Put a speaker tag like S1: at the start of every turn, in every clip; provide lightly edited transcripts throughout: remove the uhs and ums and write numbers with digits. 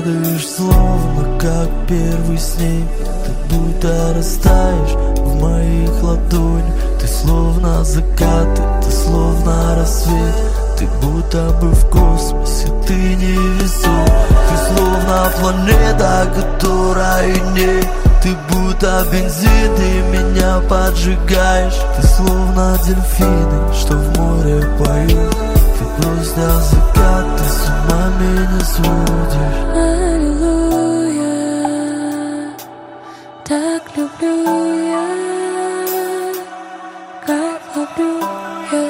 S1: падаешь, словно как первый снег. Ты будто растаешь в моих ладонях. Ты словно закат, ты словно рассвет. Ты будто бы в космосе, ты невесом. Ты словно планета, которой нет. Ты будто бензин, ты меня поджигаешь. Ты словно дельфины, что в море поют. Ты просто закат, ты с ума меня сводишь.
S2: Аллилуйя, так люблю я, как люблю я.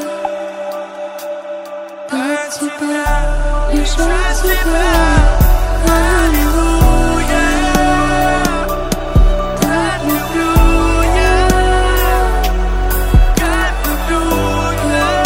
S2: От тебя, лишь от тебя. Аллилуйя, так люблю я, как люблю я.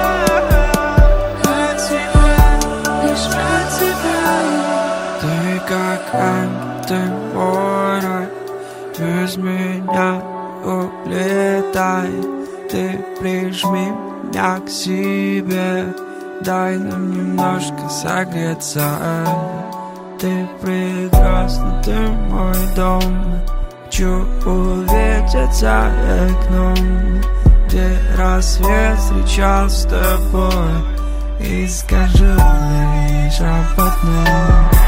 S2: От тебя, лишь от тебя.
S3: Ты как ангел, ты мой рай. Без меня улетай. Ты прижми меня к себе. Дай нам немножко согреться. Ты прекрасна, ты мой дом. Хочу увидеть за окном, где рассвет встречал с тобой. И скажу мне шепотом: